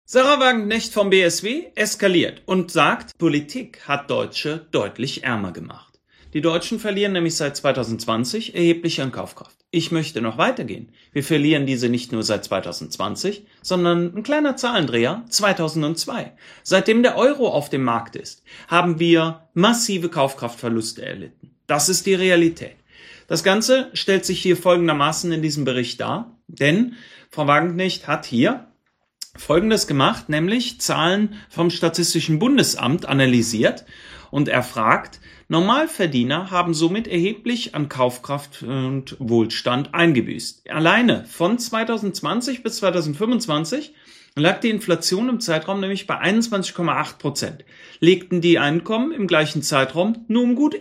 Sarah Wagenknecht vom BSW eskaliert und sagt, Politik hat Deutsche deutlich ärmer gemacht. Die Deutschen verlieren nämlich seit 2020 erheblich an Kaufkraft. Ich möchte noch weitergehen. Wir verlieren diese nicht nur seit 2020, sondern ein kleiner Zahlendreher 2002. Seitdem der Euro auf dem Markt ist, haben wir massive Kaufkraftverluste erlitten. Das ist die Realität. Das Ganze stellt sich hier folgendermaßen in diesem Bericht dar, denn Frau Wagenknecht hat hier Folgendes gemacht, nämlich Zahlen vom Statistischen Bundesamt analysiert und erfragt, Normalverdiener haben somit erheblich an Kaufkraft und Wohlstand eingebüßt. Alleine von 2020 bis 2025 lag die Inflation im Zeitraum nämlich bei 21,8%. Legten die Einkommen im gleichen Zeitraum nur um gut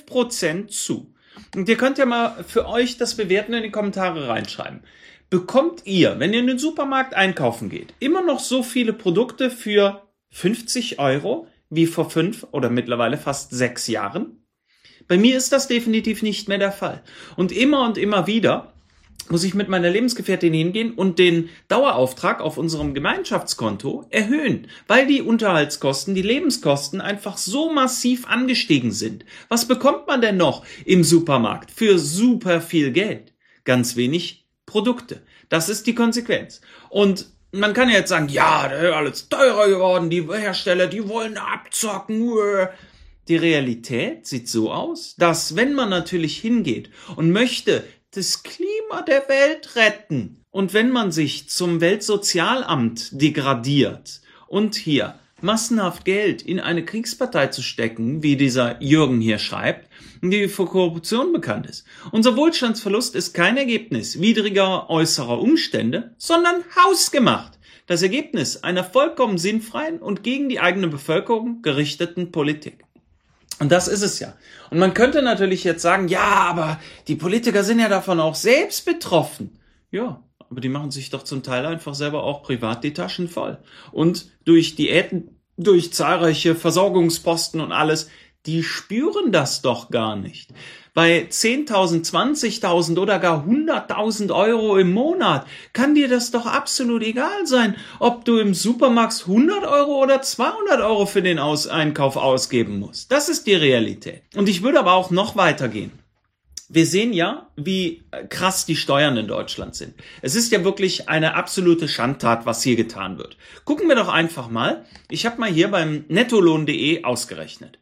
11% zu. Und ihr könnt ja mal für euch das bewerten in die Kommentare reinschreiben. Bekommt ihr, wenn ihr in den Supermarkt einkaufen geht, immer noch so viele Produkte für 50 € wie vor 5 oder mittlerweile fast 6 Jahren? Bei mir ist das definitiv nicht mehr der Fall. Und immer wieder muss ich mit meiner Lebensgefährtin hingehen und den Dauerauftrag auf unserem Gemeinschaftskonto erhöhen, weil die Unterhaltskosten, die Lebenskosten einfach so massiv angestiegen sind. Was bekommt man denn noch im Supermarkt für super viel Geld? Ganz wenig Produkte. Das ist die Konsequenz. Und man kann ja jetzt sagen, ja, das ist alles teurer geworden, die Hersteller, die wollen abzocken. Die Realität sieht so aus, dass wenn man natürlich hingeht und möchte das Klima der Welt retten und wenn man sich zum Weltsozialamt degradiert und hier massenhaft Geld in eine Kriegspartei zu stecken, wie dieser Jürgen hier schreibt, die für Korruption bekannt ist. Unser Wohlstandsverlust ist kein Ergebnis widriger äußerer Umstände, sondern hausgemacht. Das Ergebnis einer vollkommen sinnfreien und gegen die eigene Bevölkerung gerichteten Politik. Und das ist es ja. Und man könnte natürlich jetzt sagen, ja, aber die Politiker sind ja davon auch selbst betroffen. Ja, aber die machen sich doch zum Teil einfach selber auch privat die Taschen voll. Und durch Diäten, durch zahlreiche Versorgungsposten und alles, die spüren das doch gar nicht. Bei 10.000, 20.000 oder gar 100.000 € im Monat kann dir das doch absolut egal sein, ob du im Supermarkt 100 € oder 200 € für den Einkauf ausgeben musst. Das ist die Realität. Und ich würde aber auch noch weitergehen. Wir sehen ja, wie krass die Steuern in Deutschland sind. Es ist ja wirklich eine absolute Schandtat, was hier getan wird. Gucken wir doch einfach mal. Ich habe mal hier beim nettolohn.de ausgerechnet.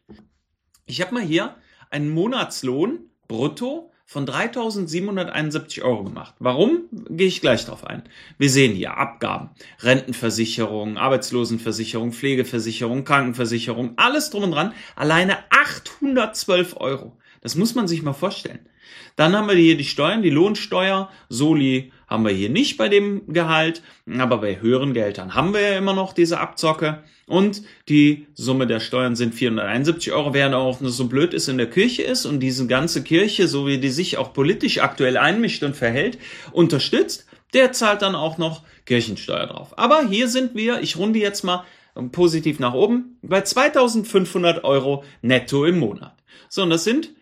Ich habe mal hier einen Monatslohn brutto von 3.771 € gemacht. Warum? Gehe ich gleich drauf ein. Wir sehen hier Abgaben, Rentenversicherung, Arbeitslosenversicherung, Pflegeversicherung, Krankenversicherung, alles drum und dran. Alleine 812 €. Das muss man sich mal vorstellen. Dann haben wir hier die Steuern, die Lohnsteuer. Soli haben wir hier nicht bei dem Gehalt, aber bei höheren Gehältern haben wir ja immer noch diese Abzocke. Und die Summe der Steuern sind 471 €, wer auch nur so blöd ist in der Kirche ist und diese ganze Kirche, so wie die sich auch politisch aktuell einmischt und verhält, unterstützt, der zahlt dann auch noch Kirchensteuer drauf. Aber hier sind wir, ich runde jetzt mal positiv nach oben, bei 2.500 € netto im Monat. So, und das sind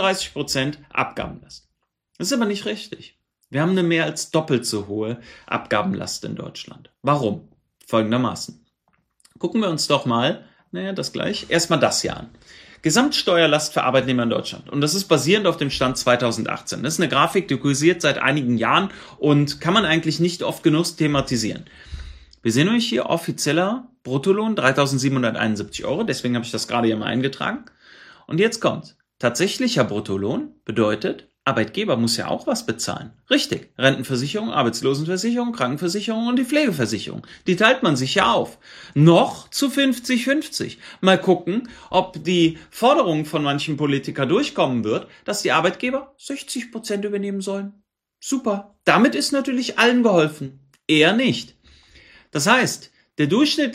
34% Abgabenlast. Das ist aber nicht richtig. Wir haben eine mehr als doppelt so hohe Abgabenlast in Deutschland. Warum? Folgendermaßen. Gucken wir uns doch mal, erstmal das hier an. Gesamtsteuerlast für Arbeitnehmer in Deutschland. Und das ist basierend auf dem Stand 2018. Das ist eine Grafik, die kursiert seit einigen Jahren und kann man eigentlich nicht oft genug thematisieren. Wir sehen euch hier offizieller Bruttolohn 3.771 €, deswegen habe ich das gerade hier mal eingetragen. Und jetzt kommt. Tatsächlicher Bruttolohn bedeutet, Arbeitgeber muss ja auch was bezahlen. Richtig, Rentenversicherung, Arbeitslosenversicherung, Krankenversicherung und die Pflegeversicherung. Die teilt man sich ja auf. Noch zu 50-50. Mal gucken, ob die Forderung von manchen Politikern durchkommen wird, dass die Arbeitgeber 60% übernehmen sollen. Super. Damit ist natürlich allen geholfen. Eher nicht. Das heißt, der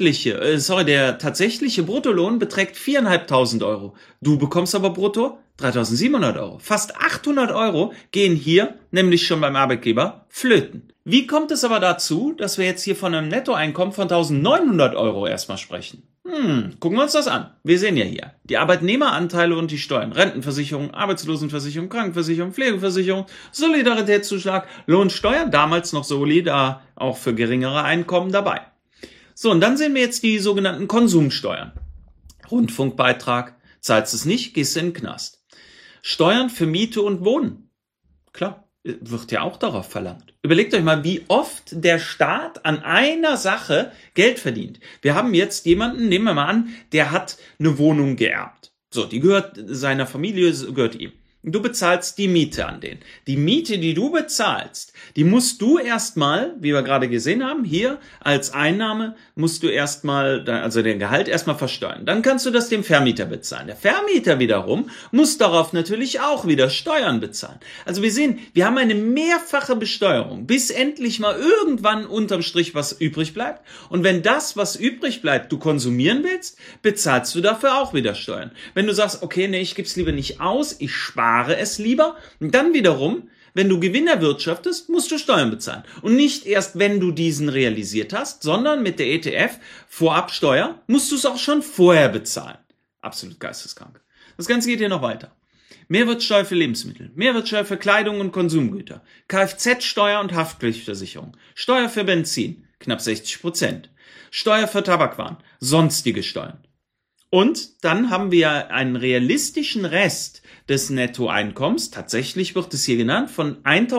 tatsächliche Bruttolohn beträgt 4.500 €. Du bekommst aber brutto 3.700 €. Fast 800 € gehen hier, nämlich schon beim Arbeitgeber, flöten. Wie kommt es aber dazu, dass wir jetzt hier von einem Nettoeinkommen von 1.900 € erstmal sprechen? Gucken wir uns das an. Wir sehen ja hier die Arbeitnehmeranteile und die Steuern. Rentenversicherung, Arbeitslosenversicherung, Krankenversicherung, Pflegeversicherung, Solidaritätszuschlag, Lohnsteuer, damals noch Soli, da auch für geringere Einkommen dabei. So, und dann sehen wir jetzt die sogenannten Konsumsteuern. Rundfunkbeitrag, zahlst es nicht, gehst in den Knast. Steuern für Miete und Wohnen. Klar, wird ja auch darauf verlangt. Überlegt euch mal, wie oft der Staat an einer Sache Geld verdient. Wir haben jetzt jemanden, nehmen wir mal an, der hat eine Wohnung geerbt. So, die gehört seiner Familie, gehört ihm. Du bezahlst die Miete an den. Die Miete, die du bezahlst, die musst du erstmal, wie wir gerade gesehen haben, hier als Einnahme musst du erstmal, also den Gehalt erstmal versteuern. Dann kannst du das dem Vermieter bezahlen. Der Vermieter wiederum muss darauf natürlich auch wieder Steuern bezahlen. Also wir sehen, wir haben eine mehrfache Besteuerung, bis endlich mal irgendwann unterm Strich was übrig bleibt. Und wenn das, was übrig bleibt, du konsumieren willst, bezahlst du dafür auch wieder Steuern. Wenn du sagst, okay, nee, ich gebe es lieber nicht aus, ich spare es lieber. Und dann wiederum, wenn du Gewinn erwirtschaftest, musst du Steuern bezahlen. Und nicht erst, wenn du diesen realisiert hast, sondern mit der ETF Vorabsteuer musst du es auch schon vorher bezahlen. Absolut geisteskrank. Das Ganze geht hier noch weiter. Mehrwertsteuer für Lebensmittel, Mehrwertsteuer für Kleidung und Konsumgüter, Kfz-Steuer und Haftpflichtversicherung, Steuer für Benzin, knapp 60%, Steuer für Tabakwaren, sonstige Steuern. Und dann haben wir einen realistischen Rest des Nettoeinkommens, tatsächlich wird es hier genannt, von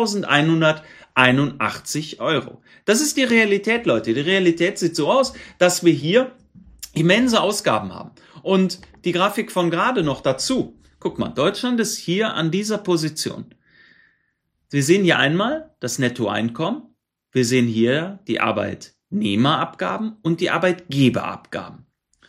1.181 Euro. Das ist die Realität, Leute. Die Realität sieht so aus, dass wir hier immense Ausgaben haben. Und die Grafik von gerade noch dazu. Guck mal, Deutschland ist hier an dieser Position. Wir sehen hier einmal das Nettoeinkommen. Wir sehen hier die Arbeitnehmerabgaben und die Arbeitgeberabgaben.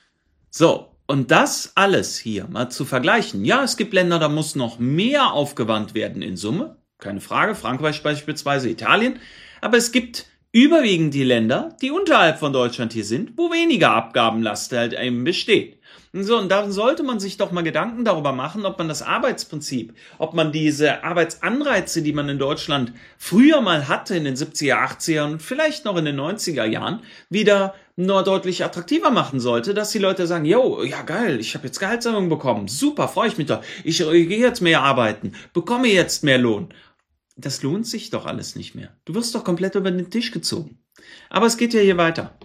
So. Und das alles hier mal zu vergleichen. Ja, es gibt Länder, da muss noch mehr aufgewandt werden in Summe. Keine Frage, Frankreich beispielsweise, Italien. Aber es gibt überwiegend die Länder, die unterhalb von Deutschland hier sind, wo weniger Abgabenlast halt eben besteht. So, und da sollte man sich doch mal Gedanken darüber machen, ob man das Arbeitsprinzip, ob man diese Arbeitsanreize, die man in Deutschland früher mal hatte in den 70er, 80er und vielleicht noch in den 90er Jahren, wieder nur deutlich attraktiver machen sollte, dass die Leute sagen, yo, ja geil, ich habe jetzt Gehaltserhöhung bekommen, super, freue ich mich doch, ich gehe jetzt mehr arbeiten, bekomme jetzt mehr Lohn. Das lohnt sich doch alles nicht mehr. Du wirst doch komplett über den Tisch gezogen. Aber es geht ja hier weiter.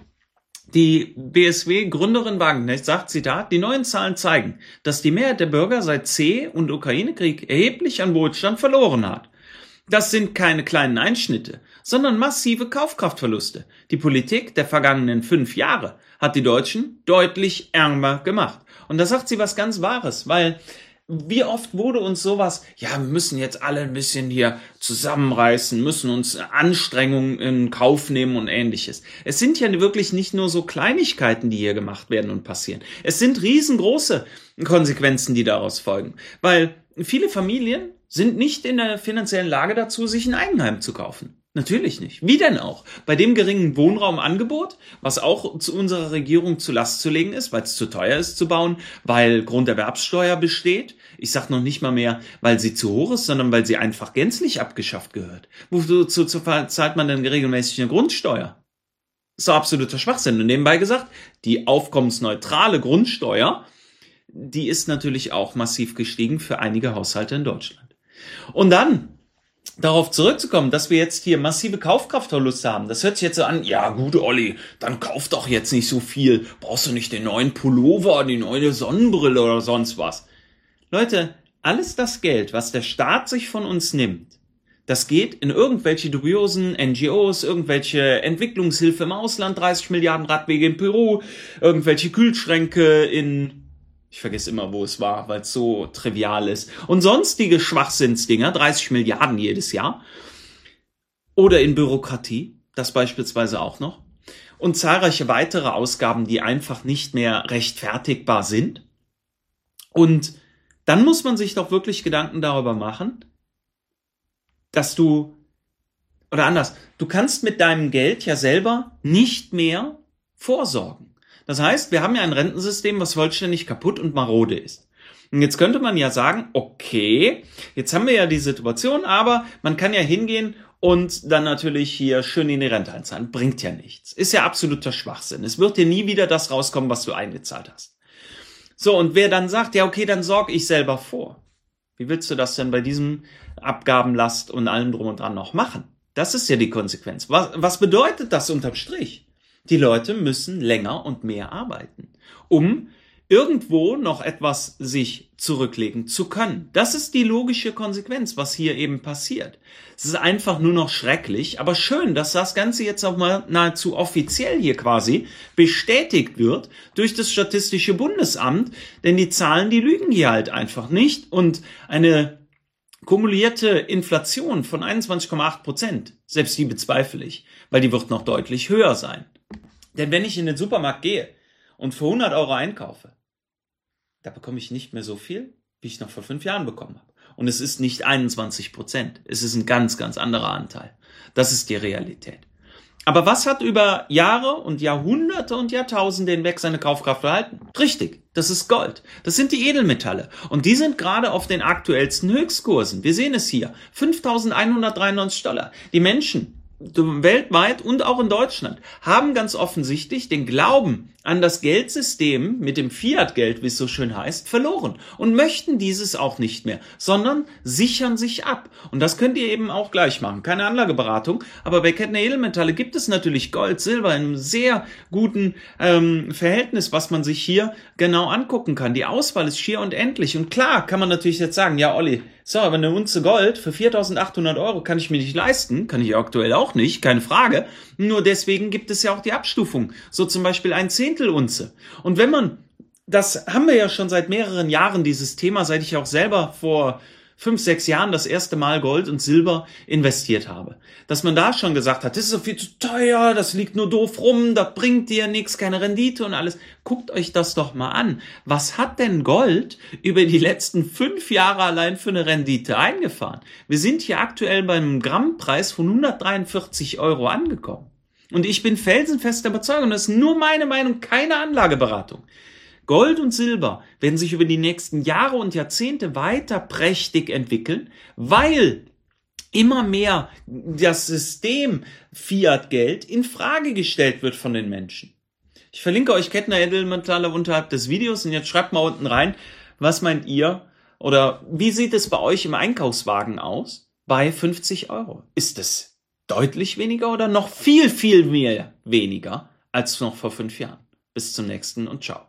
Die BSW-Gründerin Wagenknecht sagt, Zitat, die neuen Zahlen zeigen, dass die Mehrheit der Bürger seit C- und Ukraine-Krieg erheblich an Wohlstand verloren hat. Das sind keine kleinen Einschnitte, sondern massive Kaufkraftverluste. Die Politik der vergangenen 5 Jahre hat die Deutschen deutlich ärmer gemacht. Und da sagt sie was ganz Wahres, weil wie oft wurde uns sowas, ja, wir müssen jetzt alle ein bisschen hier zusammenreißen, müssen uns Anstrengungen in Kauf nehmen und ähnliches. Es sind ja wirklich nicht nur so Kleinigkeiten, die hier gemacht werden und passieren. Es sind riesengroße Konsequenzen, die daraus folgen. Weil viele Familien sind nicht in der finanziellen Lage dazu, sich ein Eigenheim zu kaufen. Natürlich nicht. Wie denn auch? Bei dem geringen Wohnraumangebot, was auch zu unserer Regierung zu Last zu legen ist, weil es zu teuer ist zu bauen, weil Grunderwerbssteuer besteht. Ich sage noch nicht mal mehr, weil sie zu hoch ist, sondern weil sie einfach gänzlich abgeschafft gehört. Wozu zahlt man denn regelmäßig eine Grundsteuer? Das ist doch absoluter Schwachsinn. Und nebenbei gesagt, die aufkommensneutrale Grundsteuer, die ist natürlich auch massiv gestiegen für einige Haushalte in Deutschland. Und dann darauf zurückzukommen, dass wir jetzt hier massive Kaufkraftverluste haben. Das hört sich jetzt so an, ja gut, Olli, dann kauf doch jetzt nicht so viel. Brauchst du nicht den neuen Pullover, die neue Sonnenbrille oder sonst was. Leute, alles das Geld, was der Staat sich von uns nimmt, das geht in irgendwelche dubiosen NGOs, irgendwelche Entwicklungshilfe im Ausland, 30 Milliarden Radwege in Peru, irgendwelche Kühlschränke in... Ich vergesse immer, wo es war, weil es so trivial ist. Und sonstige Schwachsinnsdinger, 30 Milliarden jedes Jahr. Oder in Bürokratie, das beispielsweise auch noch. Und zahlreiche weitere Ausgaben, die einfach nicht mehr rechtfertigbar sind. Und dann muss man sich doch wirklich Gedanken darüber machen, dass du, oder anders, du kannst mit deinem Geld ja selber nicht mehr vorsorgen. Das heißt, wir haben ja ein Rentensystem, was vollständig kaputt und marode ist. Und jetzt könnte man ja sagen, okay, jetzt haben wir ja die Situation, aber man kann ja hingehen und dann natürlich hier schön in die Rente einzahlen. Bringt ja nichts. Ist ja absoluter Schwachsinn. Es wird dir nie wieder das rauskommen, was du eingezahlt hast. So, und wer dann sagt, ja okay, dann sorge ich selber vor. Wie willst du das denn bei diesem Abgabenlast und allem drum und dran noch machen? Das ist ja die Konsequenz. Was bedeutet das unterm Strich? Die Leute müssen länger und mehr arbeiten, um irgendwo noch etwas sich zurücklegen zu können. Das ist die logische Konsequenz, was hier eben passiert. Es ist einfach nur noch schrecklich, aber schön, dass das Ganze jetzt auch mal nahezu offiziell hier quasi bestätigt wird durch das Statistische Bundesamt, denn die Zahlen, die lügen hier halt einfach nicht und eine kumulierte Inflation von 21,8%, selbst die bezweifle ich, weil die wird noch deutlich höher sein. Denn wenn ich in den Supermarkt gehe und für 100 Euro einkaufe, da bekomme ich nicht mehr so viel, wie ich noch vor 5 Jahren bekommen habe. Und es ist nicht 21%. Es ist ein ganz, ganz anderer Anteil. Das ist die Realität. Aber was hat über Jahre und Jahrhunderte und Jahrtausende hinweg seine Kaufkraft verhalten? Richtig, das ist Gold. Das sind die Edelmetalle. Und die sind gerade auf den aktuellsten Höchstkursen. Wir sehen es hier. $5.193. Die Menschen weltweit und auch in Deutschland haben ganz offensichtlich den Glauben an das Geldsystem mit dem Fiat-Geld, wie es so schön heißt, verloren und möchten dieses auch nicht mehr, sondern sichern sich ab. Und das könnt ihr eben auch gleich machen. Keine Anlageberatung, aber bei Kettner Edelmetalle gibt es natürlich Gold, Silber in einem sehr guten Verhältnis, was man sich hier genau angucken kann. Die Auswahl ist schier und endlich. Und klar kann man natürlich jetzt sagen, ja Olli, so, aber eine Unze Gold für 4.800 Euro kann ich mir nicht leisten, kann ich aktuell auch nicht, keine Frage. Nur deswegen gibt es ja auch die Abstufung, so zum Beispiel ein Zehntel Unze. Und wenn man, das haben wir ja schon seit mehreren Jahren, dieses Thema, seit ich auch selber vor 5, 6 Jahren das erste Mal Gold und Silber investiert habe. Dass man da schon gesagt hat, das ist so viel zu teuer, das liegt nur doof rum, das bringt dir nichts, keine Rendite und alles. Guckt euch das doch mal an. Was hat denn Gold über die letzten 5 Jahre allein für eine Rendite eingefahren? Wir sind hier aktuell beim Grammpreis von 143 Euro angekommen. Und ich bin felsenfester Überzeugung, das ist nur meine Meinung, keine Anlageberatung. Gold und Silber werden sich über die nächsten Jahre und Jahrzehnte weiter prächtig entwickeln, weil immer mehr das System Fiat-Geld in Frage gestellt wird von den Menschen. Ich verlinke euch Kettner Edelmetalle unterhalb des Videos und jetzt schreibt mal unten rein, was meint ihr oder wie sieht es bei euch im Einkaufswagen aus bei 50 Euro? Ist es deutlich weniger oder noch viel, viel mehr weniger als noch vor 5 Jahren? Bis zum nächsten und ciao.